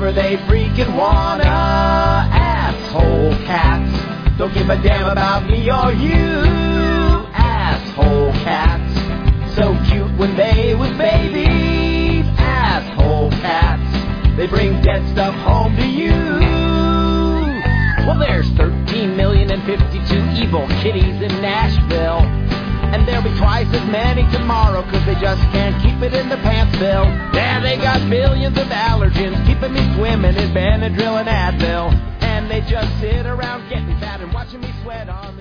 whenever they freaking wanna. Asshole cats don't give a damn about me or you. Asshole cats, so cute when they was babies. Asshole cats, they bring dead stuff home to you. Well, there's 13,052 evil kitties in Nashville, and there'll be twice as many tomorrow, cause they just can't keep it in their pantsville. Yeah, they got billions of allergens, keeping me swimming in Benadryl and Advil, and they just sit around getting fat and watching me sweat on